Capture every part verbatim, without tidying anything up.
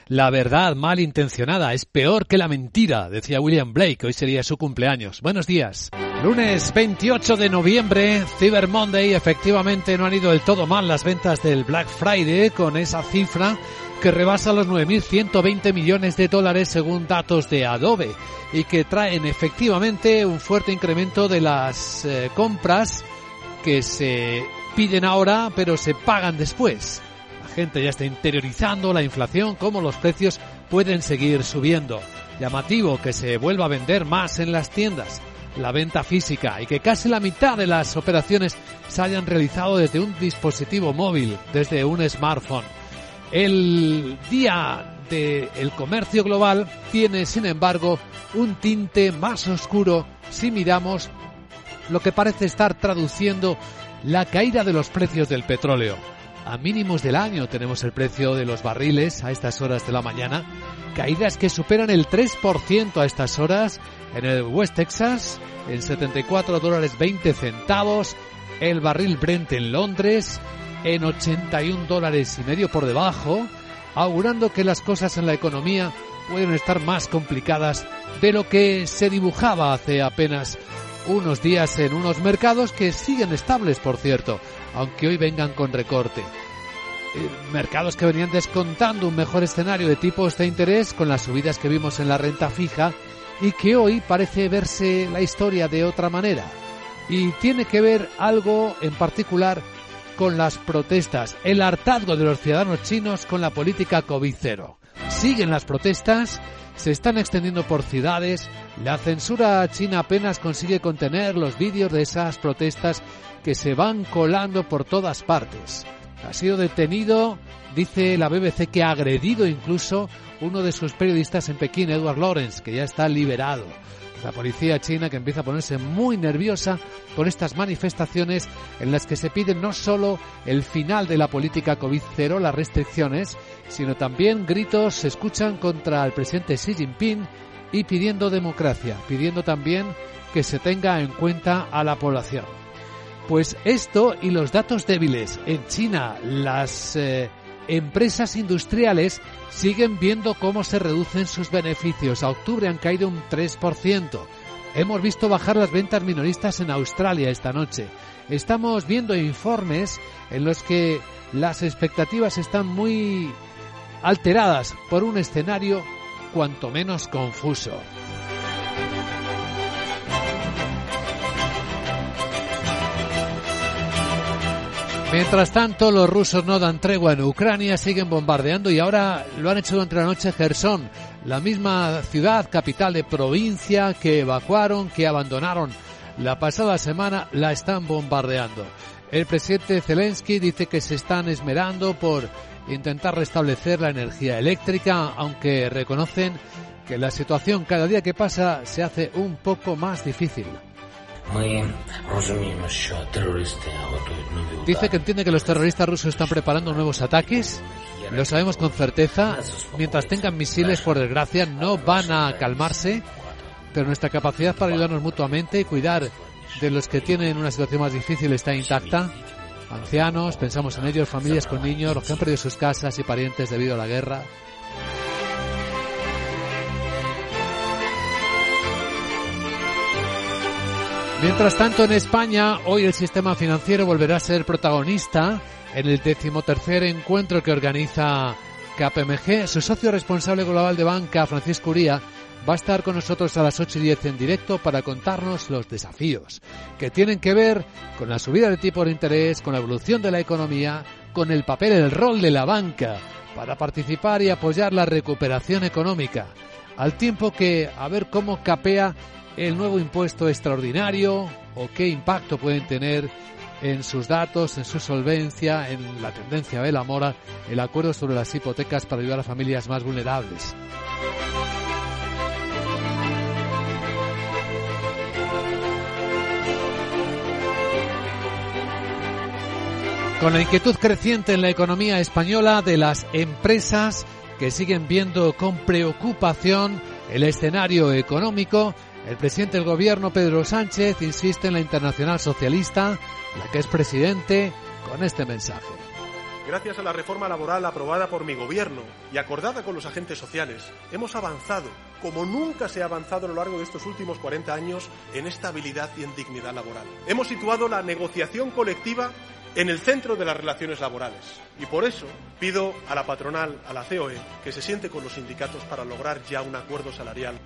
La verdad malintencionada es peor que la mentira, decía William Blake. Hoy sería su cumpleaños. Buenos días. Lunes veintiocho de noviembre, Cyber Monday. Efectivamente no han ido del todo mal las ventas del Black Friday, con esa cifra que rebasa los nueve mil ciento veinte millones de dólares según datos de Adobe, y que traen efectivamente un fuerte incremento de las eh, compras que se piden ahora pero se pagan después. La gente ya está interiorizando la inflación, cómo los precios pueden seguir subiendo. Llamativo que se vuelva a vender más en las tiendas, la venta física, y que casi la mitad de las operaciones se hayan realizado desde un dispositivo móvil, desde un smartphone. El día del comercio global tiene, sin embargo, un tinte más oscuro si miramos lo que parece estar traduciendo la caída de los precios del petróleo. A mínimos del año tenemos el precio de los barriles a estas horas de la mañana, caídas que superan el tres por ciento a estas horas en el West Texas, en setenta y cuatro dólares veinte centavos, el barril Brent en Londres en ochenta y un dólares y medio por debajo, augurando que las cosas en la economía pueden estar más complicadas de lo que se dibujaba hace apenas unos días en unos mercados que siguen estables, por cierto, aunque hoy vengan con recorte. Eh, mercados que venían descontando un mejor escenario de tipos de interés con las subidas que vimos en la renta fija, y que hoy parece verse la historia de otra manera. Y tiene que ver algo en particular con las protestas, el hartazgo de los ciudadanos chinos con la política COVID cero. Siguen las protestas, se están extendiendo por ciudades, la censura china apenas consigue contener los vídeos de esas protestas que se van colando por todas partes. Ha sido detenido, dice la B B C, que ha agredido incluso uno de sus periodistas en Pekín, Edward Lawrence, que ya está liberado. La policía china, que empieza a ponerse muy nerviosa con estas manifestaciones en las que se pide no solo el final de la política COVID cero, las restricciones, sino también gritos se escuchan contra el presidente Xi Jinping y pidiendo democracia, pidiendo también que se tenga en cuenta a la población. Pues esto y los datos débiles en China, las eh, empresas industriales siguen viendo cómo se reducen sus beneficios. A octubre han caído un tres por ciento. Hemos visto bajar las ventas minoristas en Australia esta noche. Estamos viendo informes en los que las expectativas están muy alteradas por un escenario cuanto menos confuso. Mientras tanto, los rusos no dan tregua en Ucrania, siguen bombardeando, y ahora lo han hecho durante la noche Jersón, la misma ciudad, capital de provincia que evacuaron, que abandonaron la pasada semana, la están bombardeando. El presidente Zelensky dice que se están esmerando por intentar restablecer la energía eléctrica, aunque reconocen que la situación cada día que pasa se hace un poco más difícil. Dice que entiende que los terroristas rusos están preparando nuevos ataques. Lo sabemos con certeza. Mientras tengan misiles, por desgracia, no van a calmarse. Pero nuestra capacidad para ayudarnos mutuamente y cuidar de los que tienen una situación más difícil está intacta. Ancianos, pensamos en ellos, familias con niños, los que han perdido sus casas y parientes debido a la guerra. Mientras tanto, en España, hoy el sistema financiero volverá a ser protagonista en el decimotercer encuentro que organiza K P M G. Su socio responsable global de banca, Francisco Uría, va a estar con nosotros a las ocho y diez en directo para contarnos los desafíos que tienen que ver con la subida de tipo de interés, con la evolución de la economía, con el papel, el rol de la banca para participar y apoyar la recuperación económica, al tiempo que a ver cómo capea el nuevo impuesto extraordinario o qué impacto pueden tener en sus datos, en su solvencia, en la tendencia de la mora, el acuerdo sobre las hipotecas para ayudar a familias más vulnerables. Con la inquietud creciente en la economía española de las empresas que siguen viendo con preocupación el escenario económico, el presidente del gobierno, Pedro Sánchez, insiste en la Internacional Socialista, la que es presidente, con este mensaje. gracias a la reforma laboral aprobada por mi gobierno y acordada con los agentes sociales, hemos avanzado, como nunca se ha avanzado a lo largo de estos últimos cuarenta años, en estabilidad y en dignidad laboral. Hemos situado la negociación colectiva en el centro de las relaciones laborales. Y por eso pido a la patronal, a la C O E, que se siente con los sindicatos para lograr ya un acuerdo salarial.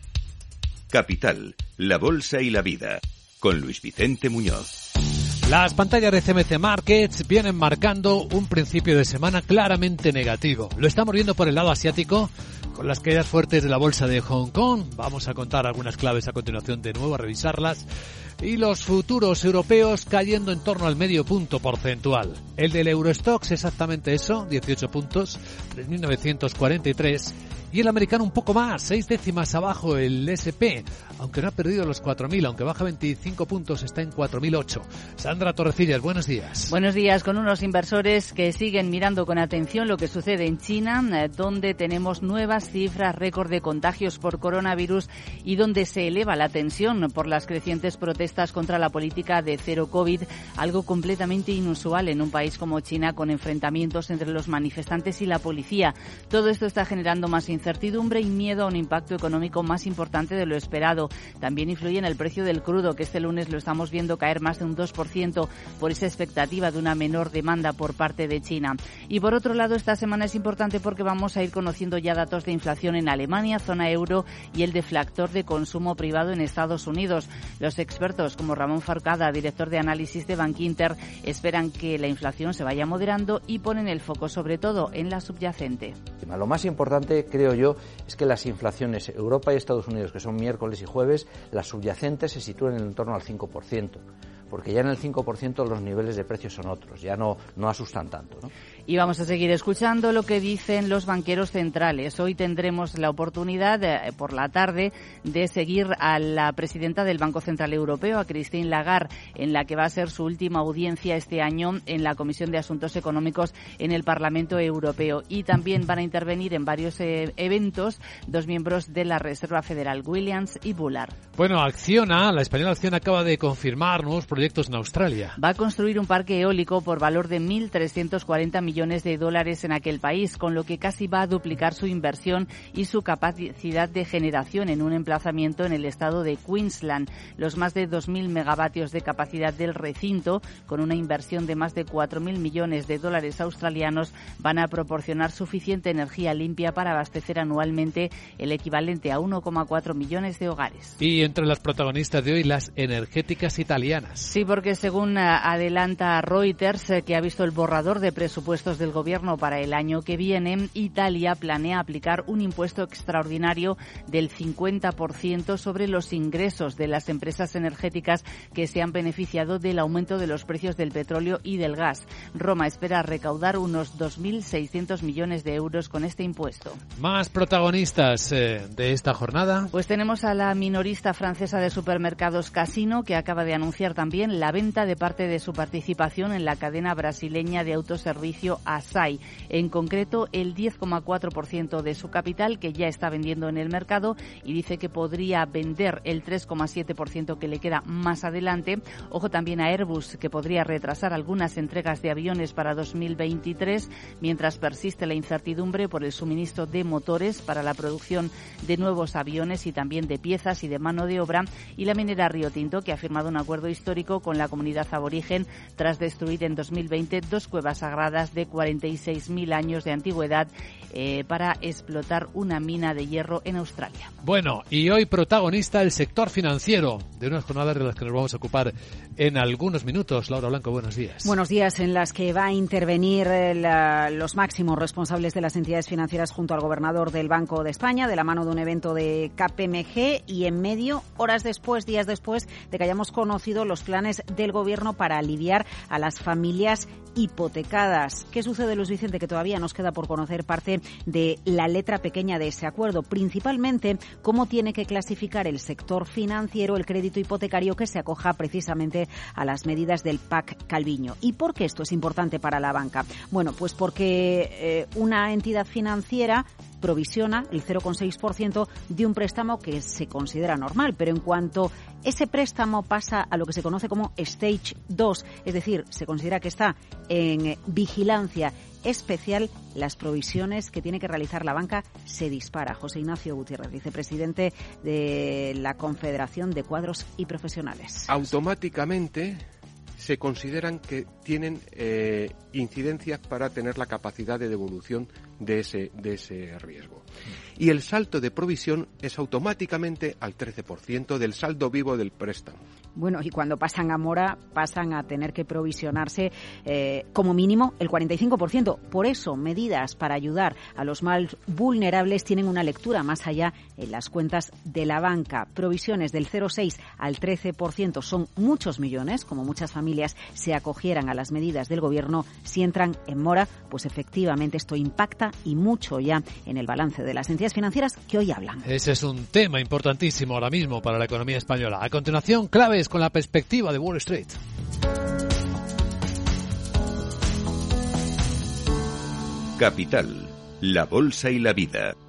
Capital, la bolsa y la vida, con Luis Vicente Muñoz. Las pantallas de C M C Markets vienen marcando un principio de semana claramente negativo. Lo estamos viendo por el lado asiático, con las caídas fuertes de la bolsa de Hong Kong. Vamos a contar algunas claves a continuación de nuevo, a revisarlas. Y los futuros europeos cayendo en torno al medio punto porcentual. El del Eurostoxx exactamente eso, dieciocho puntos, tres mil novecientos cuarenta y tres. Y el americano un poco más, seis décimas abajo el ese and pe, aunque no ha perdido los cuatro mil, aunque baja veinticinco puntos, está en cuatro mil ocho. Sandra Torrecillas, buenos días. Buenos días, con unos inversores que siguen mirando con atención lo que sucede en China, donde tenemos nuevas cifras récord de contagios por coronavirus y donde se eleva la tensión por las crecientes protestas contra la política de cero COVID, algo completamente inusual en un país como China, con enfrentamientos entre los manifestantes y la policía. Todo esto está generando más incertidumbre y miedo a un impacto económico más importante de lo esperado. También influye en el precio del crudo, que este lunes lo estamos viendo caer más de un dos por ciento por esa expectativa de una menor demanda por parte de China. Y por otro lado, esta semana es importante porque vamos a ir conociendo ya datos de inflación en Alemania, zona euro y el deflactor de consumo privado en Estados Unidos. Los expertos, como Ramón Forcada, director de análisis de Bankinter, esperan que la inflación se vaya moderando y ponen el foco sobre todo en la subyacente. Lo más importante, creo yo, es que las inflaciones Europa y Estados Unidos, que son miércoles y jueves, las subyacentes se sitúan en torno al cinco por ciento. Porque ya en el cinco por ciento los niveles de precios son otros, ya no, no asustan tanto, ¿no? Y vamos a seguir escuchando lo que dicen los banqueros centrales. Hoy tendremos la oportunidad eh, por la tarde de seguir a la presidenta del Banco Central Europeo, a Christine Lagarde, en la que va a ser su última audiencia este año en la Comisión de Asuntos Económicos en el Parlamento Europeo. Y también van a intervenir en varios eh, eventos dos miembros de la Reserva Federal, Williams y Bullard. Bueno, Acciona, la española Acciona acaba de confirmar nuevos proyectos en Australia. Va a construir un parque eólico por valor de mil trescientos cuarenta millones de dólares en aquel país, con lo que casi va a duplicar su inversión y su capacidad de generación en un emplazamiento en el estado de Queensland. Los más de dos mil megavatios de capacidad del recinto, con una inversión de más de cuatro mil millones de dólares australianos, van a proporcionar suficiente energía limpia para abastecer anualmente el equivalente a uno coma cuatro millones de hogares. Y entre las protagonistas de hoy, las energéticas italianas. Sí, porque según adelanta Reuters, que ha visto el borrador de presupuestos del gobierno para el año que viene, Italia planea aplicar un impuesto extraordinario del cincuenta por ciento sobre los ingresos de las empresas energéticas que se han beneficiado del aumento de los precios del petróleo y del gas. Roma espera recaudar unos dos mil seiscientos millones de euros con este impuesto. Más protagonistas eh, de esta jornada. Pues tenemos a la minorista francesa de supermercados Casino, que acaba de anunciar también la venta de parte de su participación en la cadena brasileña de autoservicio Asai. En concreto, el diez coma cuatro por ciento de su capital, que ya está vendiendo en el mercado, y dice que podría vender el tres coma siete por ciento que le queda más adelante. Ojo también a Airbus, que podría retrasar algunas entregas de aviones para dos mil veintitrés, mientras persiste la incertidumbre por el suministro de motores para la producción de nuevos aviones y también de piezas y de mano de obra. Y la minera Río Tinto, que ha firmado un acuerdo histórico con la comunidad aborigen tras destruir en dos mil veinte dos cuevas sagradas de cuarenta y seis mil años de antigüedad eh, para explotar una mina de hierro en Australia. Bueno, y hoy protagonista el sector financiero, de unas jornadas de las que nos vamos a ocupar en algunos minutos. Laura Blanco, buenos días. Buenos días, en las que va a intervenir la, los máximos responsables de las entidades financieras junto al gobernador del Banco de España, de la mano de un evento de K P M G, y en medio, horas después, días después de que hayamos conocido los planes del gobierno para aliviar a las familias hipotecadas. ¿Qué sucede, Luis Vicente? Que todavía nos queda por conocer parte de la letra pequeña de ese acuerdo, principalmente cómo tiene que clasificar el sector financiero el crédito hipotecario que se acoja precisamente a las medidas del P A C Calviño. ¿Y por qué esto es importante para la banca? Bueno, pues porque eh, una entidad financiera provisiona el cero coma seis por ciento de un préstamo que se considera normal, pero en cuanto ese préstamo pasa a lo que se conoce como Stage dos, es decir, se considera que está en vigilancia especial, las provisiones que tiene que realizar la banca se dispara. José Ignacio Gutiérrez, vicepresidente de la Confederación de Cuadros y Profesionales. Automáticamente se consideran que tienen eh, incidencias para tener la capacidad de devolución de ese, de ese riesgo. Y el salto de provisión es automáticamente al trece por ciento del saldo vivo del préstamo. Bueno, y cuando pasan a mora, pasan a tener que provisionarse eh, como mínimo el cuarenta y cinco por ciento. Por eso, medidas para ayudar a los más vulnerables tienen una lectura más allá en las cuentas de la banca. Provisiones del cero coma seis al trece por ciento son muchos millones, como muchas familias se acogieran a las medidas del Gobierno. Si entran en mora, pues efectivamente esto impacta y mucho ya en el balance de las entidades financieras que hoy hablan. Ese es un tema importantísimo ahora mismo para la economía española. A continuación, claves con la perspectiva de Wall Street. Capital, la bolsa y la vida.